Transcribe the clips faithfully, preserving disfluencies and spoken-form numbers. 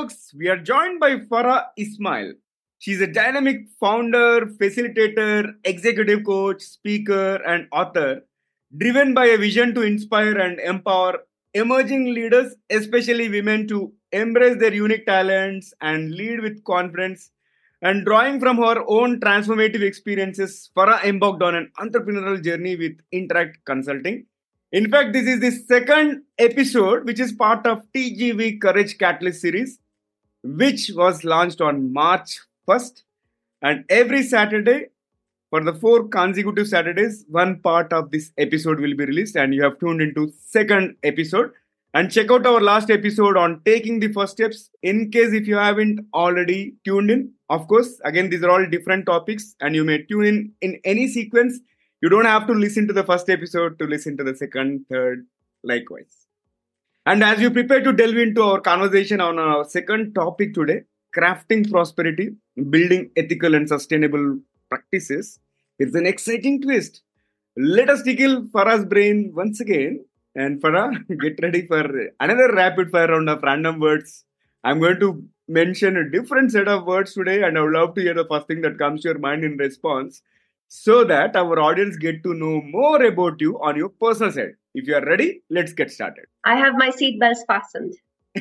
folks, we are joined by Farah Ismail. She's a dynamic founder, facilitator, executive coach, speaker, and author, driven by a vision to inspire and empower emerging leaders, especially women, to embrace their unique talents and lead with confidence. And drawing from her own transformative experiences, Farah embarked on an entrepreneurial journey with Interact Consulting. In fact, this is the second episode, which is part of T G V Courage Catalyst series, which was launched on March first. And every Saturday, for the four consecutive Saturdays, one part of this episode will be released, and you have tuned into second episode. And check out our last episode on taking the first steps. In case if you haven't already tuned in, of course, again, these are all different topics, and you may tune in in any sequence. You don't have to listen to the first episode to listen to the second, third, likewise. And as you prepare to delve into our conversation on our second topic today, crafting prosperity, building ethical and sustainable practices, it's an exciting twist. Let us tickle Farah's brain once again. And Farah, get ready for another rapid fire round of random words. I'm going to mention a different set of words today, and I would love to hear the first thing that comes to your mind in response, so that our audience get to know more about you on your personal side. If you are ready, let's get started. I have my seatbelts fastened.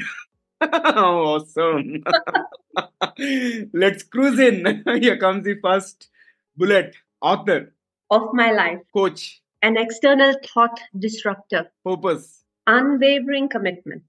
Awesome. Let's cruise in. Here comes the first bullet. Author. Of my life. Coach. An external thought disruptor. Purpose. Unwavering commitment.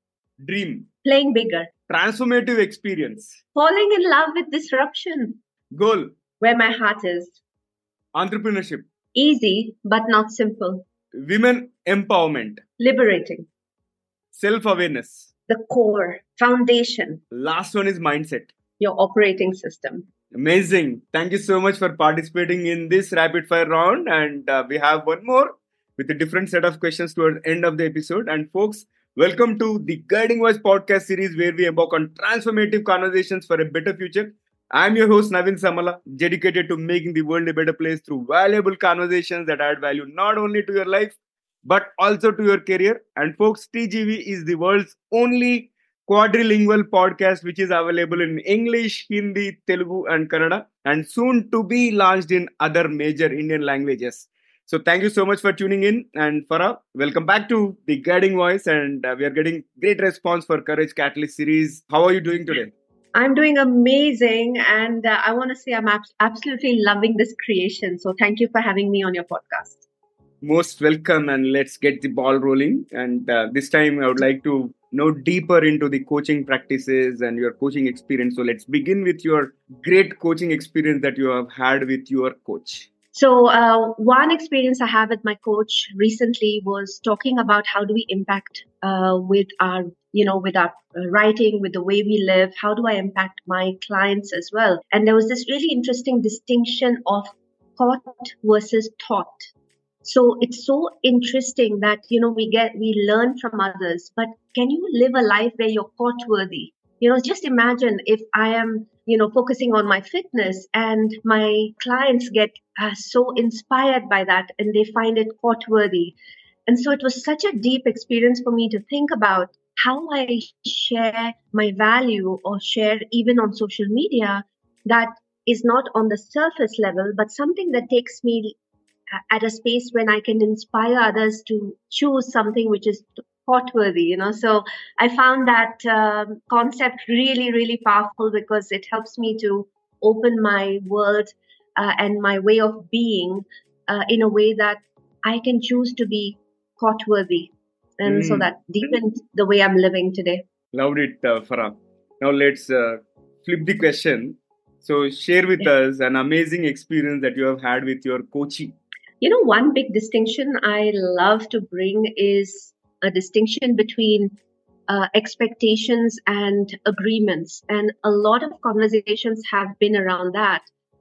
Dream. Playing bigger. Transformative experience. Falling in love with disruption. Goal. Where my heart is. Entrepreneurship. Easy, but not simple. Women empowerment. Liberating. Self-awareness. The core, foundation. Last one is mindset. Your operating system. Amazing. Thank you so much for participating in this rapid fire round. And uh, we have one more with a different set of questions towards the end of the episode. And folks, welcome to the Guiding Voice podcast series, where we embark on transformative conversations for a better future. I'm your host, Navin Samala, dedicated to making the world a better place through valuable conversations that add value not only to your life, but also to your career. And folks, T G V is the world's only quadrilingual podcast, which is available in English, Hindi, Telugu, and Kannada, and soon to be launched in other major Indian languages. So thank you so much for tuning in. And Farah, welcome back to the Guiding Voice. And uh, we are getting great response for Courage Catalyst series. How are you doing today? I'm doing amazing. And uh, I want to say I'm ab- absolutely loving this creation. So thank you for having me on your podcast. Most welcome, and let's get the ball rolling. And uh, this time I would like to know deeper into the coaching practices and your coaching experience. So let's begin with your great coaching experience that you have had with your coach. So uh, one experience I have with my coach recently was talking about how do we impact uh, with our, you know, with our writing, with the way we live, how do I impact my clients as well? And there was this really interesting distinction of thought versus thought. So it's so interesting that, you know, we get, we learn from others, but can you live a life where you're thought worthy? You know, just imagine if I am, you know, focusing on my fitness and my clients get uh, so inspired by that and they find it thought worthy. And so it was such a deep experience for me to think about how I share my value or share even on social media that is not on the surface level, but something that takes me at a space when I can inspire others to choose something which is thought worthy, you know. So I found that um, concept really, really powerful because it helps me to open my world uh, and my way of being uh, in a way that I can choose to be thought worthy. And mm. so that deepens the way I'm living today. Loved it, uh, Farah. Now let's uh, flip the question. So share with yeah. us an amazing experience that you have had with your coachee. You know, one big distinction I love to bring is a distinction between uh, expectations and agreements. And a lot of conversations have been around that.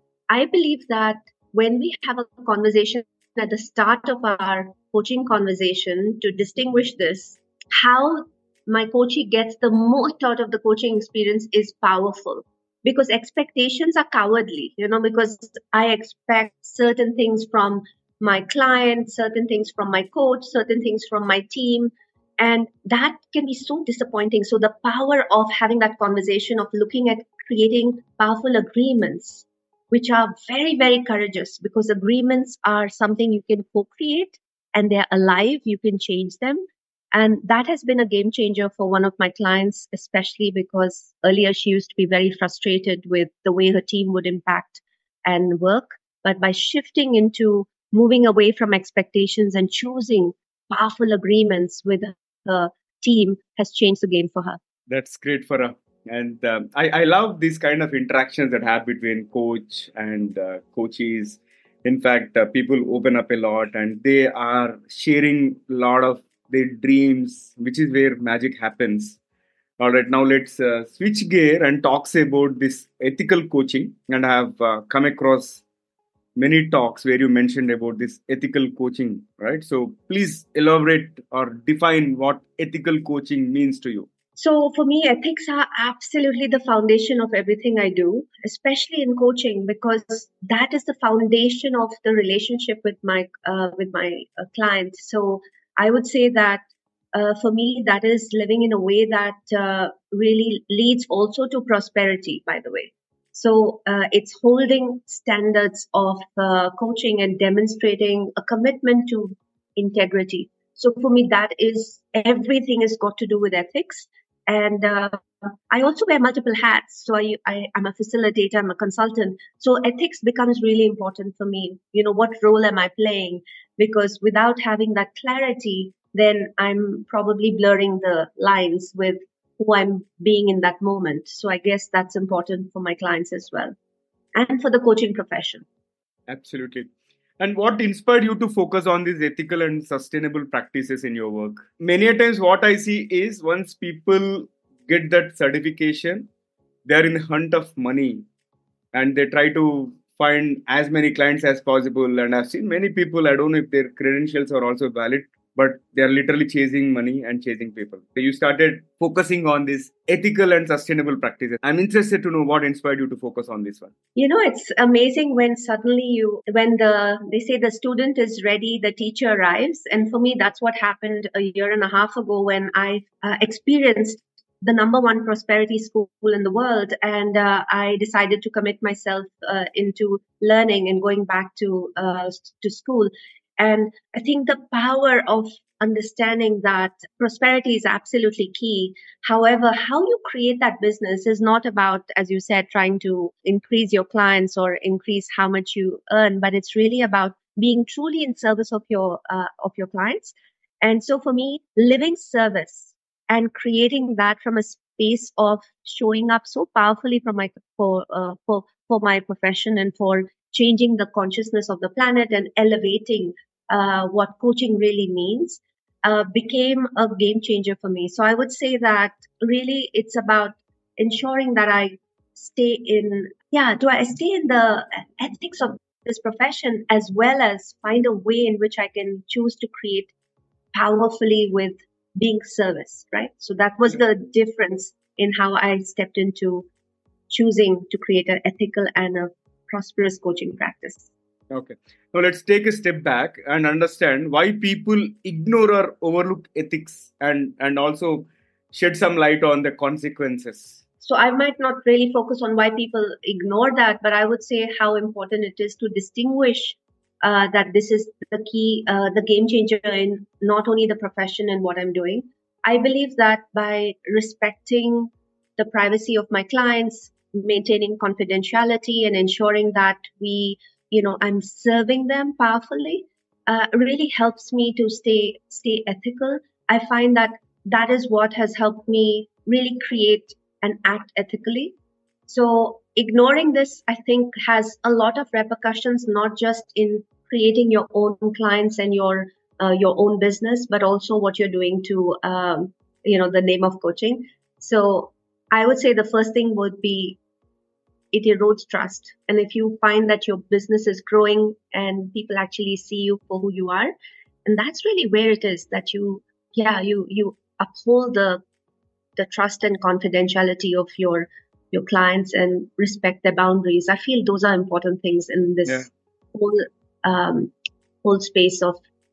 I believe that when we have a conversation at the start of our coaching conversation to distinguish this, how my coachee gets the most out of the coaching experience is powerful. Because expectations are cowardly, you know, because I expect certain things from my client, certain things from my coach, certain things from my team. And that can be so disappointing. So the power of having that conversation, of looking at creating powerful agreements, which are very, very courageous, because agreements are something you can co-create and they're alive, you can change them. And that has been a game changer for one of my clients, especially because earlier she used to be very frustrated with the way her team would impact and work. But by shifting into moving away from expectations and choosing powerful agreements with her team, has changed the game for her. That's great for her. And um, I, I love these kind of interactions that have between coach and uh, coaches. In fact, uh, people open up a lot and they are sharing a lot of their dreams, which is where magic happens. All right, now let's uh, switch gear and talk about this ethical coaching. And I have uh, come across many talks where you mentioned about this ethical coaching, right? So please elaborate or define what ethical coaching means to you. So for me, ethics are absolutely the foundation of everything I do, especially in coaching, because that is the foundation of the relationship with my uh, with my uh, clients. So I would say that uh, for me, that is living in a way that uh, really leads also to prosperity. By the way, so uh, it's holding standards of uh, coaching and demonstrating a commitment to integrity. So for me, that is everything has got to do with ethics. And uh, I also wear multiple hats. So I, I, I'm a facilitator, I'm a consultant. So ethics becomes really important for me. You know, what role am I playing? Because without having that clarity, then I'm probably blurring the lines with who I'm being in that moment. So I guess that's important for my clients as well, and for the coaching profession. Absolutely. And what inspired you to focus on these ethical and sustainable practices in your work? Many a times, what I see is once people get that certification, they're in the hunt of money and they try to find as many clients as possible. And I've seen many people, I don't know if their credentials are also valid, but they're literally chasing money and chasing people. So you started focusing on this ethical and sustainable practices. I'm interested to know what inspired you to focus on this one. You know, it's amazing when suddenly you, when the, they say the student is ready, the teacher arrives. And for me, that's what happened a year and a half ago when I uh, experienced the number one prosperity school in the world. And uh, I decided to commit myself uh, into learning and going back to, uh, to school. And I think the power of understanding that prosperity is absolutely key. However, how you create that business is not about, as you said, trying to increase your clients or increase how much you earn, but it's really about being truly in service of your uh, of your clients. And so for me, living service and creating that from a space of showing up so powerfully from my for uh, for for my profession and for changing the consciousness of the planet and elevating uh, what coaching really means uh, became a game changer for me. So I would say that really it's about ensuring that I stay in, yeah, do I stay in the ethics of this profession as well as find a way in which I can choose to create powerfully with being service, right? So that was the difference in how I stepped into choosing to create an ethical and a prosperous coaching practice. Okay. Now let's take a step back and understand why people ignore or overlook ethics and, and also shed some light on the consequences. So I might not really focus on why people ignore that, but I would say how important it is to distinguish uh, that this is the key, uh, the game changer in not only the profession and what I'm doing. I believe that by respecting the privacy of my clients, maintaining confidentiality and ensuring that we, you know, I'm serving them powerfully, uh, really helps me to stay, stay ethical. I find that that is what has helped me really create and act ethically. So ignoring this, I think, has a lot of repercussions, not just in creating your own clients and your uh, your own business, but also what you're doing to, um, you know, the name of coaching. So I would say the first thing would be it erodes trust. And if you find that your business is growing and people actually see you for who you are, and that's really where it is that you, yeah, you you uphold the the trust and confidentiality of your your clients and respect their boundaries. I feel those are important things in this yeah. whole um, whole space of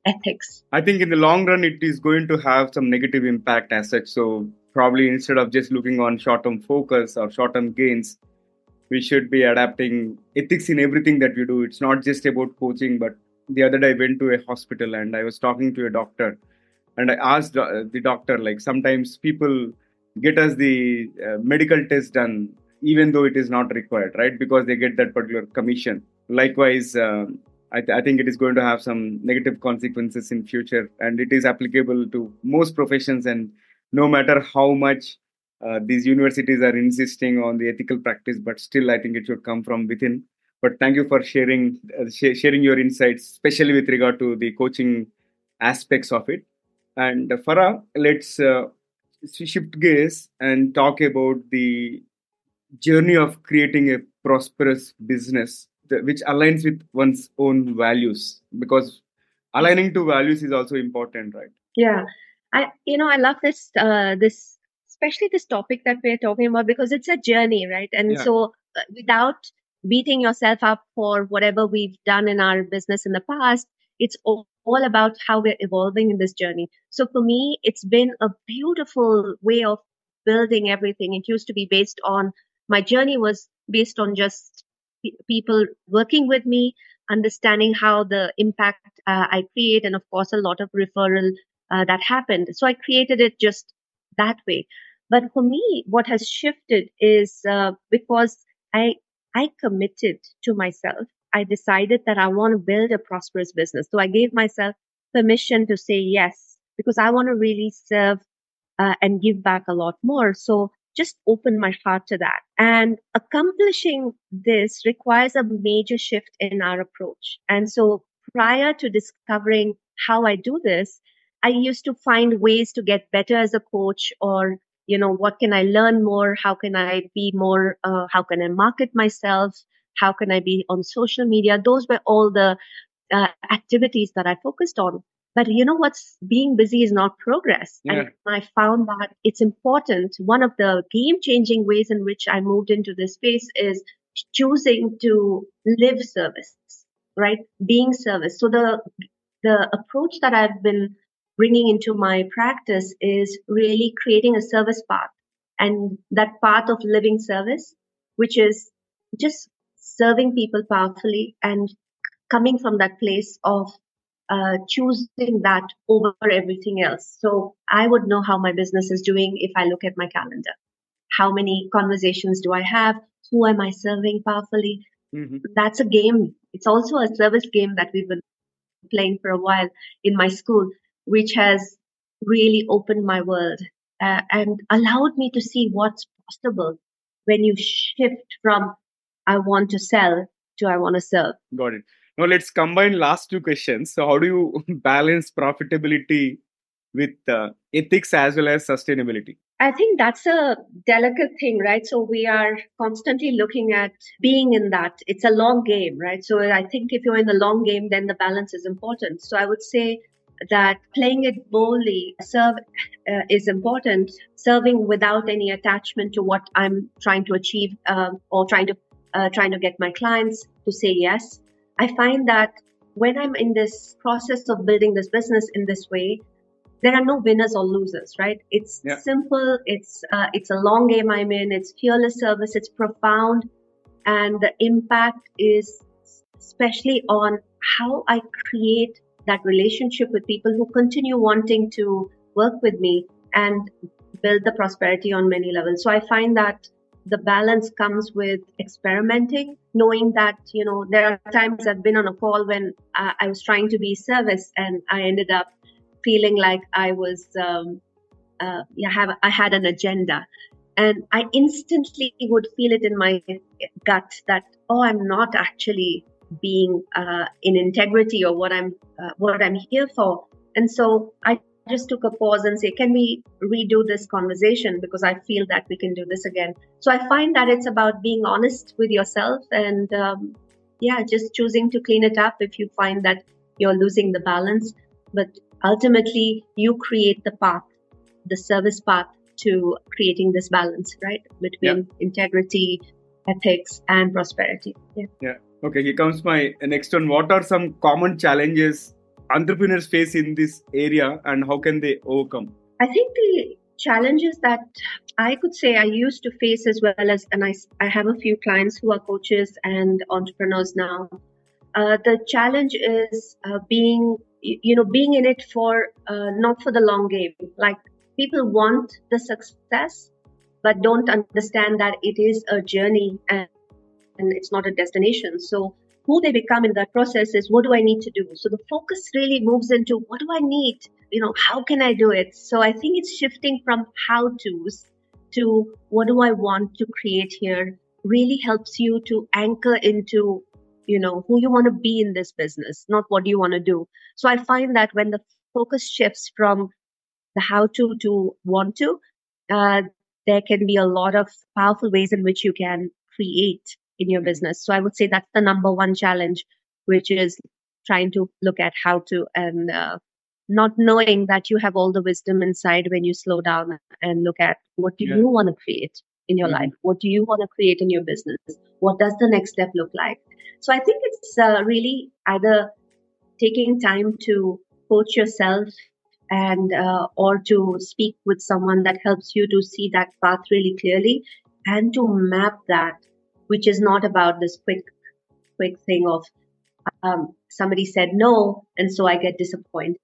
ethics? I think in the long run, it is going to have some negative impact as such. So probably instead of just looking on short-term focus or short-term gains, we should be adapting ethics in everything that we do. It's not just about coaching, but the other day I went to a hospital and I was talking to a doctor, and I asked uh, the doctor, like, sometimes people get us the uh, medical test done even though it is not required, right? Because they get that particular commission. Likewise, um, I, th- I think it is going to have some negative consequences in future, and it is applicable to most professions. And no matter how much uh, these universities are insisting on the ethical practice, but still, I think it should come from within. But thank you for sharing uh, sh- sharing your insights, especially with regard to the coaching aspects of it. And uh, Farah, let's uh, shift gears and talk about the journey of creating a prosperous business that, which aligns with one's own values, because aligning to values is also important, right? Yeah, I you know I love this uh, this especially this topic that we're talking about, because it's a journey, right? And Yeah. so uh, without beating yourself up for whatever we've done in our business in the past, it's all, all about how we're evolving in this journey. So for me, it's been a beautiful way of building everything. It used to be based on my journey was based on just pe- people working with me, understanding how the impact uh, I create, and of course, a lot of referral uh, that happened. So I created it just that way. But for me, what has shifted is uh, because I I committed to myself. I decided that I want to build a prosperous business. So I gave myself permission to say yes, because I want to really serve uh, and give back a lot more. So just open my heart to that. And accomplishing this requires a major shift in our approach. And so prior to discovering how I do this, I used to find ways to get better as a coach, or, you know, what can I learn more? How can I be more? Uh, how can I market myself? How can I be on social media? Those were all the uh, activities that I focused on. But you know what's being busy is not progress. Yeah. And I found that it's important. One of the game changing ways in which I moved into this space is choosing to live service, right? Being service. So the, the approach that I've been bringing into my practice is really creating a service path, and that path of living service, which is just serving people powerfully and coming from that place of uh, choosing that over everything else. So I would know how my business is doing if I look at my calendar. How many conversations do I have? Who am I serving powerfully? Mm-hmm. That's a game. It's also a service game that we've been playing for a while in my school, which has really opened my world uh, and allowed me to see what's possible when you shift from I want to sell to I want to serve. Got it. Now let's combine last two questions. So how do you balance profitability with uh, ethics as well as sustainability? I think that's a delicate thing, right? So we are constantly looking at being in that. It's a long game, right? So I think if you're in the long game, then the balance is important. So I would say that playing it boldly, serve uh, is important. Serving without any attachment to what I'm trying to achieve um, or trying to uh, trying to get my clients to say yes. I find that when I'm in this process of building this business in this way, there are no winners or losers, right? It's Yeah. simple. It's uh, it's a long game I'm in. It's fearless service. It's profound, and the impact is especially on how I create that relationship with people who continue wanting to work with me and build the prosperity on many levels. So I find that the balance comes with experimenting, knowing that, you know, there are times I've been on a call when uh, I was trying to be service and I ended up feeling like I was, um, uh, yeah, have I had an agenda, and I instantly would feel it in my gut that, oh, I'm not actually being uh, in integrity or what I'm uh, what I'm here for. And so I just took a pause and say, can we redo this conversation, because I feel that we can do this again. So I find that it's about being honest with yourself and um, yeah, just choosing to clean it up if you find that you're losing the balance. But ultimately, you create the path, the service path to creating this balance, right? Between yeah. integrity, ethics, and prosperity. Yeah. Yeah. Okay, here comes my next one. What are some common challenges entrepreneurs face in this area, and how can they overcome? I think the challenges that I could say I used to face as well as, and I, I have a few clients who are coaches and entrepreneurs now. Uh, the challenge is uh, being, you know, being in it for uh, not for the long game. Like people want the success, but don't understand that it is a journey and, and it's not a destination. So who they become in that process is, what do I need to do? So the focus really moves into, what do I need? You know, how can I do it? So I think it's shifting from how to's to what do I want to create here really helps you to anchor into, you know, who you want to be in this business, not what you want to do. So I find that when the focus shifts from the how to to want to, uh, there can be a lot of powerful ways in which you can create in your business. So I would say that's the number one challenge, which is trying to look at how to and uh, not knowing that you have all the wisdom inside when you slow down and look at what do Yeah. you want to create in your Mhm. life? What do you want to create in your business? What does the next step look like? So I think it's uh, really either taking time to coach yourself and uh, or to speak with someone that helps you to see that path really clearly and to map that, which is not about this quick quick thing of um, somebody said no and so I get disappointed.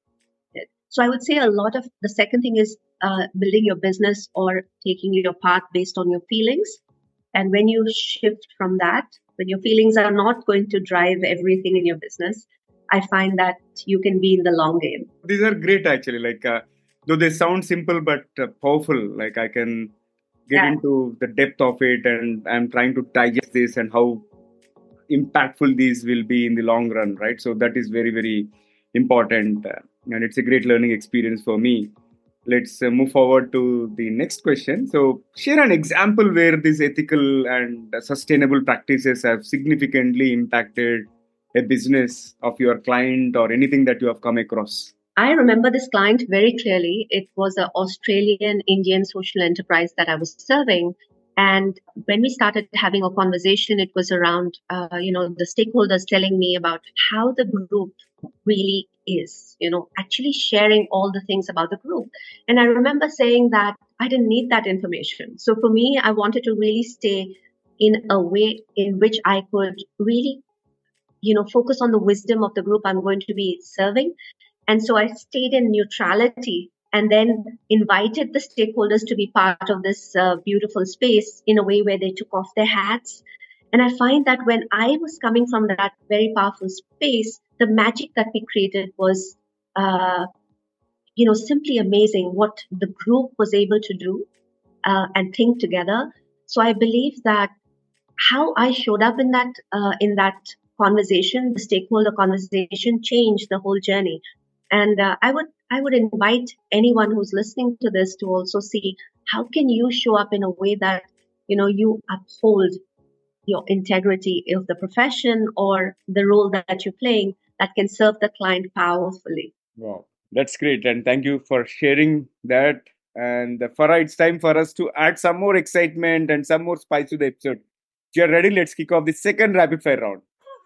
So I would say a lot of the second thing is uh, building your business or taking your path based on your feelings. And when you shift from that, when your feelings are not going to drive everything in your business, I find that you can be in the long game. These are great actually. Like uh, though they sound simple but uh, powerful. Like I can get Yeah. into the depth of it, and I'm trying to digest this and how impactful these will be in the long run, right? So that is very very important, uh, and it's a great learning experience for me. Let's uh, move forward to the next question. So share an example where these ethical and uh, sustainable practices have significantly impacted a business of your client or anything that you have come across. I remember this client very clearly. It was an Australian Indian social enterprise that I was serving. And when we started having a conversation, it was around, uh, you know, the stakeholders telling me about how the group really is, you know, actually sharing all the things about the group. And I remember saying that I didn't need that information. So for me, I wanted to really stay in a way in which I could really, you know, focus on the wisdom of the group I'm going to be serving. And so I stayed in neutrality and then invited the stakeholders to be part of this uh, beautiful space in a way where they took off their hats. And I find that when I was coming from that very powerful space, the magic that we created was, uh, you know, simply amazing what the group was able to do uh, and think together. So I believe that how I showed up in that uh, in that conversation, the stakeholder conversation, changed the whole journey. And uh, I would I would invite anyone who's listening to this to also see how can you show up in a way that you know you uphold your integrity of the profession or the role that you're playing that can serve the client powerfully. Wow, that's great, and thank you for sharing that. And uh, Farah, it's time for us to add some more excitement and some more spice to the episode. If you're ready, let's kick off the second rapid fire round.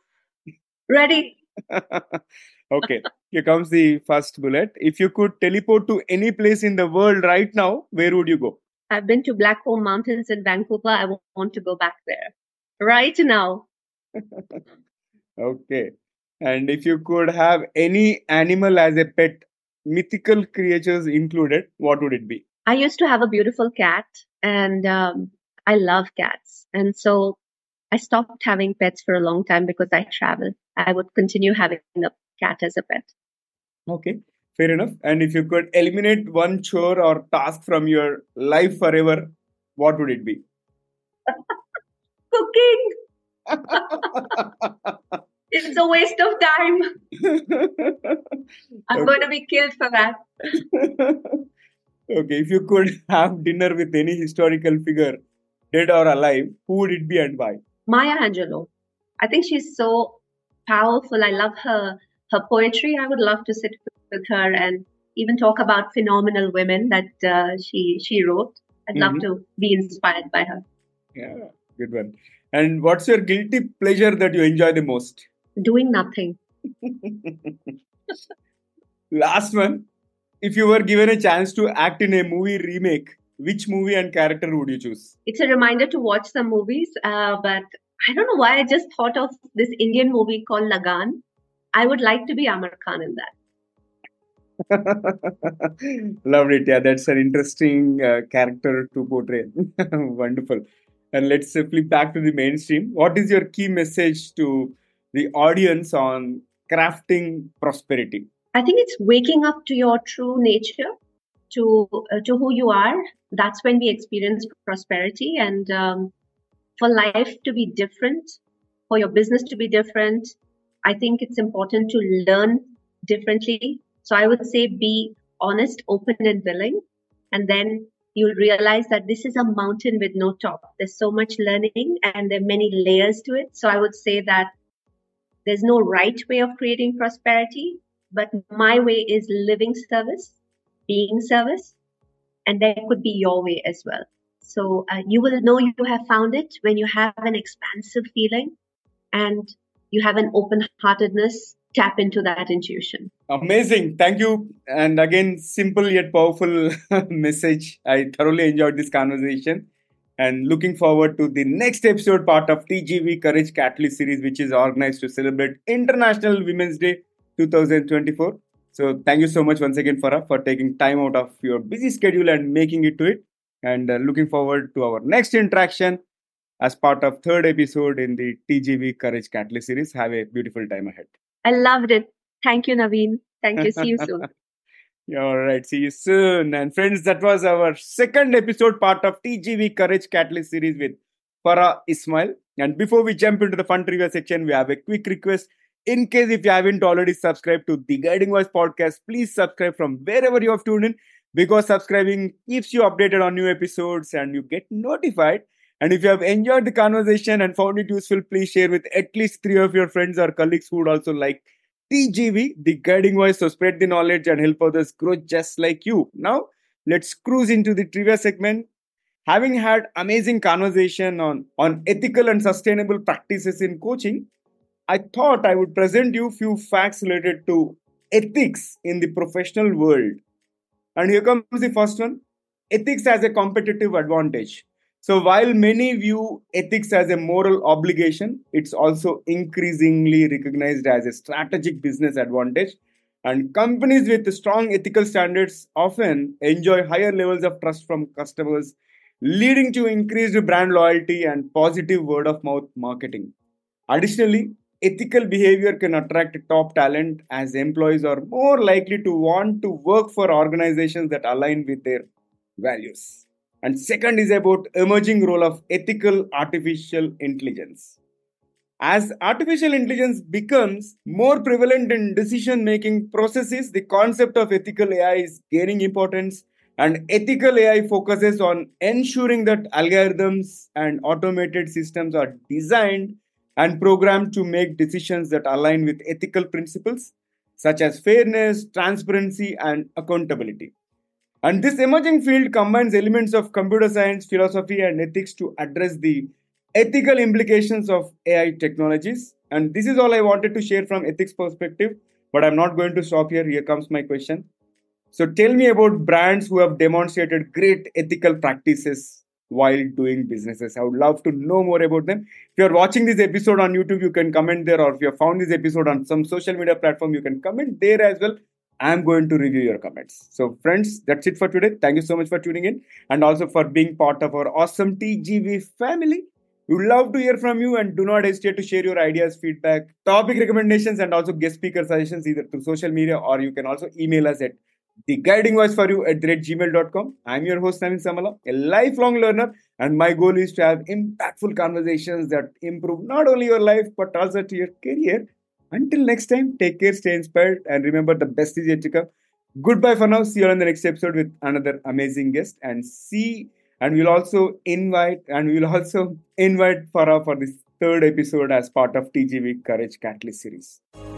Ready? Okay, here comes the first bullet. If you could teleport to any place in the world right now, where would you go? I've been to Blackcomb Mountains in Vancouver. I want to go back there right now. Okay. And if you could have any animal as a pet, mythical creatures included, what would it be? I used to have a beautiful cat, and um, I love cats. And so I stopped having pets for a long time because I travel. I would continue having a cat as a pet. Okay, fair enough. And if you could eliminate one chore or task from your life forever, what would it be? Cooking! It's a waste of time. I'm Okay. going to be killed for that. Okay, if you could have dinner with any historical figure, dead or alive, who would it be and why? Maya Angelou. I think she's so powerful. I love her her poetry. I would love to sit with her and even talk about phenomenal women that uh, she she wrote. I'd love Mhm. to be inspired by her. Yeah, good one. And what's your guilty pleasure that you enjoy the most? Doing nothing. Last one. If you were given a chance to act in a movie remake, which movie and character would you choose? It's a reminder to watch some movies, uh, but I don't know why I just thought of this Indian movie called Lagan. I would like to be Amar Khan in that. Loved it. Yeah, that's an interesting uh, character to portray. Wonderful. And let's uh, flip back to the mainstream. What is your key message to the audience on crafting prosperity? I think it's waking up to your true nature, to uh, to who you are. That's when we experience prosperity. And um, for life to be different, for your business to be different, I think it's important to learn differently. So I would say be honest, open, and willing. And then you'll realize that this is a mountain with no top. There's so much learning and there are many layers to it. So I would say that there's no right way of creating prosperity, but my way is living service, being service, and there could be your way as well. So uh, you will know you have found it when you have an expansive feeling and you have an open-heartedness. Tap into that intuition. Amazing. Thank you. And again, simple yet powerful message. I thoroughly enjoyed this conversation and looking forward to the next episode part of T G V Courage Catalyst series, which is organized to celebrate International Women's Day twenty twenty-four. So thank you so much once again, Farah, for taking time out of your busy schedule and making it to it. And uh, looking forward to our next interaction as part of third episode in the T G V Courage Catalyst series. Have a beautiful time ahead. I loved it. Thank you, Naveen. Thank you. See you soon. Yeah, all right. See you soon. And friends, that was our second episode part of T G V Courage Catalyst series with Farah Ismail. And before we jump into the fun trivia section, we have a quick request. In case if you haven't already subscribed to the Guiding Voice podcast, please subscribe from wherever you have tuned in, because subscribing keeps you updated on new episodes and you get notified. And if you have enjoyed the conversation and found it useful, please share with at least three of your friends or colleagues who would also like T G V, the Guiding Voice, so spread the knowledge and help others grow just like you. Now, let's cruise into the trivia segment. Having had amazing conversation on, on ethical and sustainable practices in coaching, I thought I would present you few facts related to ethics in the professional world. And here comes the first one. Ethics as a competitive advantage. So while many view ethics as a moral obligation, it's also increasingly recognized as a strategic business advantage. And companies with strong ethical standards often enjoy higher levels of trust from customers, leading to increased brand loyalty and positive word of mouth marketing. Additionally, ethical behavior can attract top talent, as employees are more likely to want to work for organizations that align with their values. And second is about emerging role of ethical artificial intelligence. As artificial intelligence becomes more prevalent in decision making processes, the concept of ethical A I is gaining importance. And ethical A I focuses on ensuring that algorithms and automated systems are designed and programmed to make decisions that align with ethical principles such as fairness, transparency, and accountability. And this emerging field combines elements of computer science, philosophy, and ethics to address the ethical implications of A I technologies. And this is all I wanted to share from ethics perspective, but I'm not going to stop here. Here comes my question. So tell me about brands who have demonstrated great ethical practices while doing businesses. I would love to know more about them. If you're watching this episode on YouTube, you can comment there, or if you have found this episode on some social media platform, you can comment there as well. I'm going to review your comments. So friends, that's it for today. Thank you so much for tuning in and also for being part of our awesome T G V family. We would love to hear from you, and do not hesitate to share your ideas, feedback, topic recommendations, and also guest speaker suggestions either through social media, or you can also email us at the guiding voice for you at gmail dot com. I'm your host, Naveen Samala, a lifelong learner, and my goal is to have impactful conversations that improve not only your life but also to your career. Until next time, take care, stay inspired, and remember, the best is yet to come. Goodbye for now. See you on the next episode with another amazing guest. And see, and we'll also invite, and we'll also invite Farah for this third episode as part of T G V Courage Catalyst series.